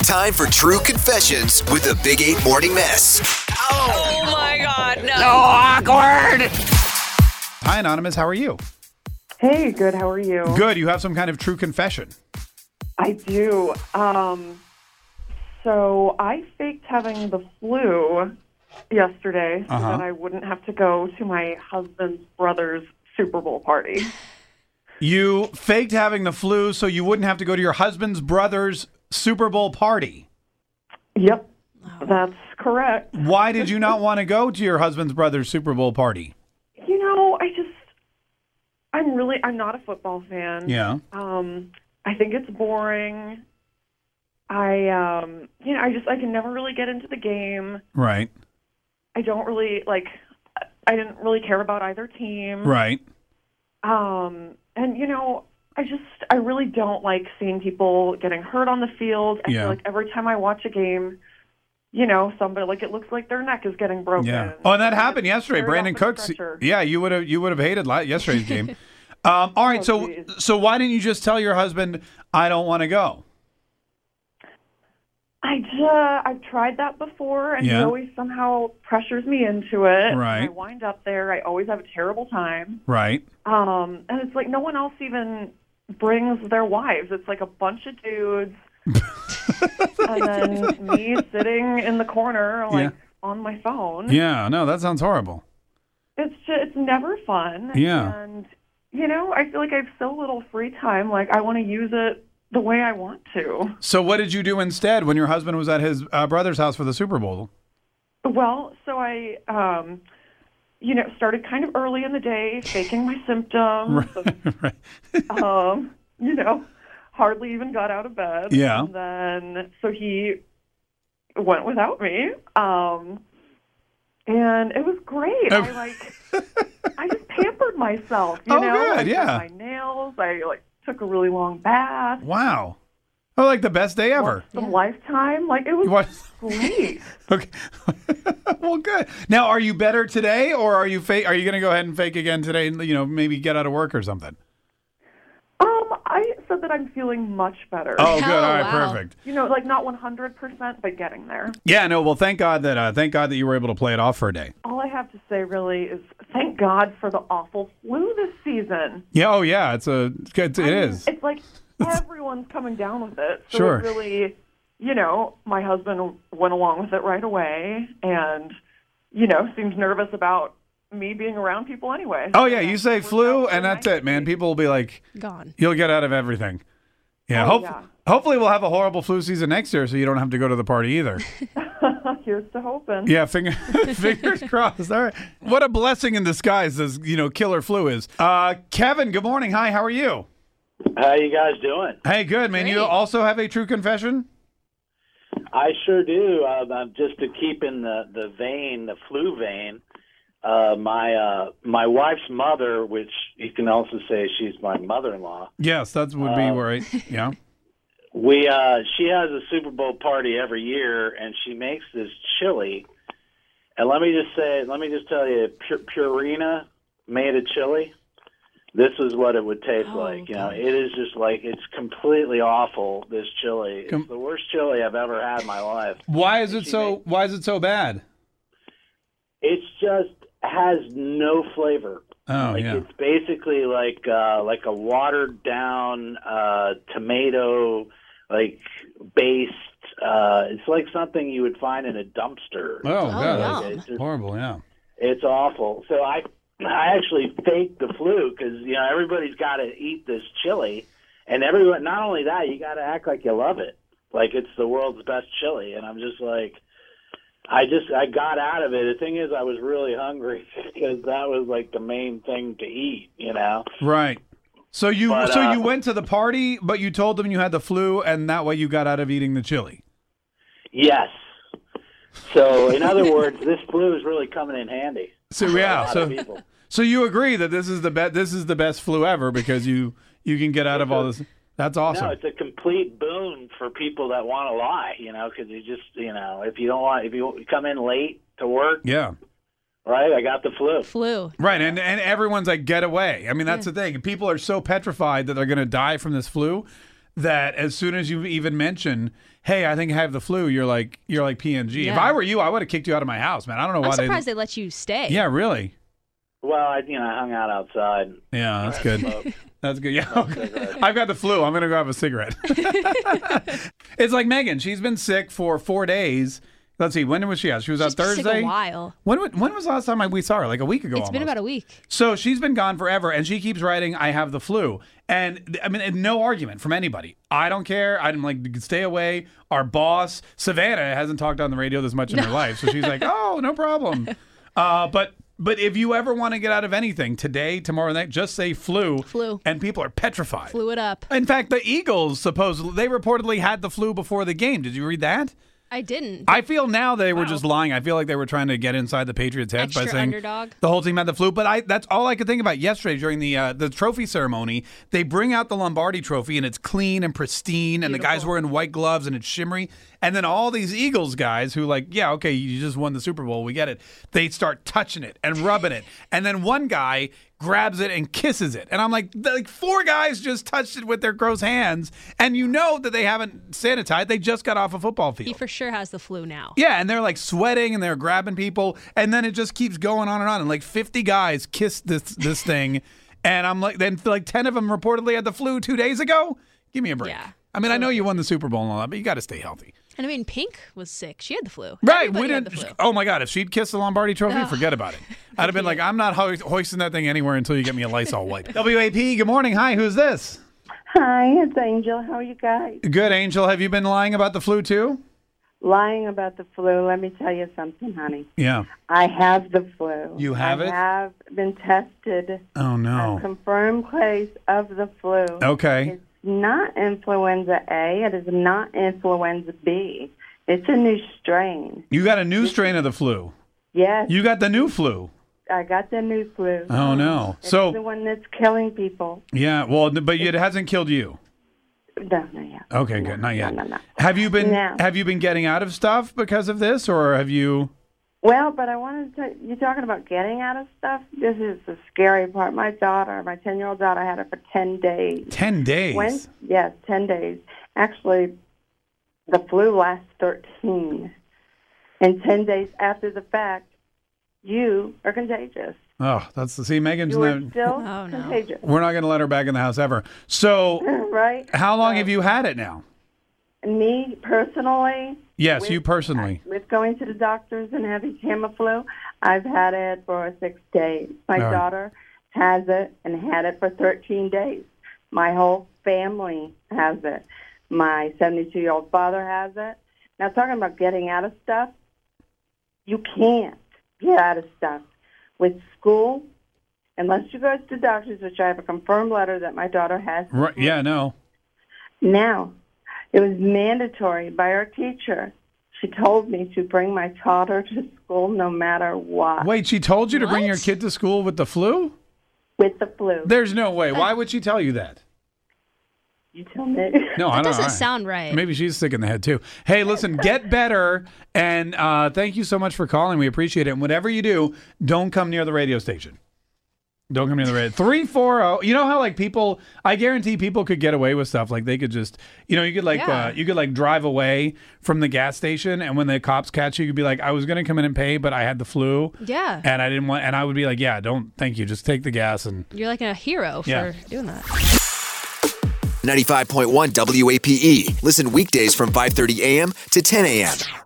time for True Confessions with the Big 8 Morning Mess. Oh my God, no. So awkward. Hi, Anonymous. How are you? Hey, good. How are you? Good. You have some kind of true confession. I do. So I faked having the flu yesterday so that I wouldn't have to go to my husband's brother's Super Bowl party. You faked having the flu so you wouldn't have to go to your husband's brother's Super Bowl party. Yep, that's correct. Why did you not want to go to your husband's brother's Super Bowl party? You know, I'm not a football fan. Yeah. I think it's boring. I can never really get into the game. Right. I didn't really care about either team. Right. And, I really don't like seeing people getting hurt on the field. I feel like every time I watch a game, somebody, it looks like their neck is getting broken. Yeah. Oh, and that happened yesterday. Brandon Cooks. Stretcher. Yeah, you would have hated yesterday's game. All right, so why didn't you just tell your husband, I don't want to go? I've tried that before, and he always somehow pressures me into it. Right. And I wind up there. I always have a terrible time. Right. And it's like no one else even brings their wives. It's like a bunch of dudes, and then me sitting in the corner, on my phone. Yeah, no, that sounds horrible. It's never fun. Yeah. And, I feel like I have so little free time. I want to use it the way I want to. So what did you do instead when your husband was at his brother's house for the Super Bowl? Well, so I, started kind of early in the day, faking my symptoms. Right. Hardly even got out of bed. Yeah. And then, so he went without me. And it was great. I just pampered myself, Good, I did yeah. my nails. I, took a really long bath. Wow. Oh, like the best day ever. Some Lifetime. It was great. Okay. Well, good. Now, are you better today, or are you going to go ahead and fake again today and, maybe get out of work or something? I said that I'm feeling much better. Oh, good. All right, wow. perfect. Not 100%, but getting there. Yeah, no, well, thank God that you were able to play it off for a day. All I have to say really is thank God for the awful flu this season. Yeah, oh yeah, it is. It's like everyone's coming down with it. So Sure. it really, my husband went along with it right away and, seems nervous about me being around people anyway. Oh yeah, you say flu and that's it, man. People will be like, Gone. you'll get out of everything. Yeah, hopefully we'll have a horrible flu season next year so you don't have to go to the party either. Here's to hoping. Yeah, fingers crossed. All right. What a blessing in disguise this, killer flu is. Kevin, good morning. Hi, how are you? How you guys doing? Hey, good, man. Great. You also have a true confession? I sure do. Just to keep in the flu vein, my wife's mother, which you can also say she's my mother-in-law. Yes, that would be right. Yeah. She has a Super Bowl party every year, and she makes this chili. And let me just tell you, Purina made a chili. This is what it would taste like. It is just it's completely awful. This chili, it's the worst chili I've ever had in my life. Why is it so bad? It's just has no flavor. Oh, yeah. It's basically like a watered down tomato based. It's like something you would find in a dumpster. Oh, God. yeah. That's horrible, yeah. It's awful. So I actually faked the flu because everybody's got to eat this chili, and everyone. Not only that, you got to act like you love it, like it's the world's best chili. And I'm just like, I got out of it. The thing is, I was really hungry because that was the main thing to eat. Right. So you went to the party, but you told them you had the flu, and that way you got out of eating the chili. Yes. So in other words, this flu is really coming in handy. So yeah. So you agree that this is the best flu ever because you can get out of all this. That's awesome. No, it's a complete boon for people that want to lie, because you just, if you come in late to work, yeah, right, I got the flu. Right, and everyone's like, get away. I mean, that's the thing. People are so petrified that they're going to die from this flu that as soon as you even mention, hey, I think I have the flu, you're like PNG. Yeah. If I were you, I would have kicked you out of my house, man. I don't know I'm why surprised they let you stay. Yeah, really. Well, I hung out outside. Yeah, that's good. Smoked. That's good. Yeah, cigarettes. I've got the flu. I'm gonna go have a cigarette. It's like Megan. She's been sick for 4 days. Let's see. When was she out? She was out She's been Thursday. sick a while. When was the last time we saw her? Like a week ago. It's been almost. about a week. So she's been gone forever, and she keeps writing, I have the flu. And, I mean, no argument from anybody. I don't care. I'm like, stay away. Our boss, Savannah, hasn't talked on the radio this much in her life. So she's like, oh, no problem. But if you ever want to get out of anything, today, tomorrow night, just say flu. Flu. And people are petrified. Flew it up. In fact, the Eagles, supposedly, they reportedly had the flu before the game. Did you read that? I didn't. I feel now they were just lying. I feel like they were trying to get inside the Patriots' heads by Extra saying underdog. the whole team had the flu. But that's all I could think about yesterday during the trophy ceremony. They bring out the Lombardi trophy and it's clean and pristine, and the guys wearing white gloves and it's shimmery. And then all these Eagles guys who yeah, okay, you just won the Super Bowl, we get it. They start touching it and rubbing it, and then one guy grabs it and kisses it. And I'm like 4 guys just touched it with their gross hands, and you know that they haven't sanitized. They just got off a football field. He for sure has the flu now. Yeah, and they're like sweating and they're grabbing people, and then it just keeps going on and on. And like 50 guys kissed this thing, and I'm like, then like 10 of them reportedly had the flu 2 days ago. Give me a break. Yeah. I mean, I know you won the Super Bowl and all that, but you got to stay healthy. And I mean, Pink was sick. She had the flu. Right. Everybody had the flu. Oh my God, if she'd kissed the Lombardi trophy, forget about it. I'd have been like, I'm not hoisting that thing anywhere until you get me a Lysol wipe. WAP, good morning. Hi, who's this? Hi, it's Angel. How are you guys? Good, Angel. Have you been lying about the flu too? Lying about the flu. Let me tell you something, honey. Yeah. I have the flu. You have it? I have been tested. Oh no. A confirmed case of the flu. Okay. It's not influenza A. It is not influenza B. It's a new strain. You got a new strain of the flu. Yes. You got the new flu. I got the new flu. Oh no. It's So the one that's killing people. yeah, well, but it hasn't killed you. No, not yet. Okay, good. Not yet. No. Have you been No. Have you been getting out of stuff because of this, or have you? Well, but I wanted to you're talking about getting out of stuff. This is the scary part. My daughter, my 10-year-old daughter, had it for 10 days. 10 days. Yes, 10 days. Actually, the flu lasts 13. And 10 days after the fact, you are contagious. Oh, Megan's You are no. still Oh, no. contagious. We're not going to let her back in the house ever. So, Right? how long have you had it now? Me, personally, Yes, you personally. with going to the doctors and having Tamiflu, I've had it for 6 days. My All right. daughter has it and had it for 13 days. My whole family has it. My 72-year-old father has it. Now, talking about getting out of stuff, you can't get out of stuff. With school, unless you go to the doctors, which I have a confirmed letter that my daughter has. Right? Yeah, no. Now, it was mandatory by our teacher. She told me to bring my daughter to school no matter what. Wait, she told you to bring What? your kid to school with the flu? With the flu. There's no way. Why would she tell you that? You tell me. No, I That don't doesn't know. sound right. Maybe she's sick in the head too. Hey, listen, get better, and thank you so much for calling. We appreciate it. And whatever you do, don't come near the radio station. Don't come near the radio. 340. You know how like people? I guarantee people could get away with stuff. Like they could just, you could like Yeah. you could like drive away from the gas station, and when the cops catch you, you'd be like, I was gonna come in and pay, but I had the flu. Yeah. And I didn't want. And I would be like, yeah, don't. Thank you. Just take the gas and. You're like a hero for Yeah. doing that. 95.1 WAPE. Listen weekdays from 5:30 a.m. to 10 a.m.